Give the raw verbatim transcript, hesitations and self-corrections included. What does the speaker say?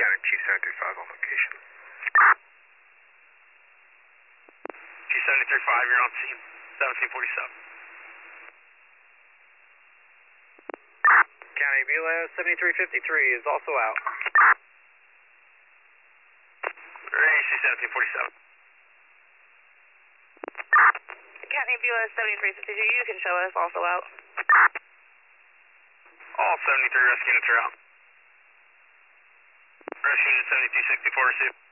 County Chief seven three five on location. Chief seven three five, you're on scene. seventeen forty-seven. County B L S seventy-three fifty-three is also out. A C seventeen forty-seven. County B L S seventy-three fifty-two, you can show us, also out. All seventy-three rescue units are out. Rescue unit seventy-two sixty-four, receive.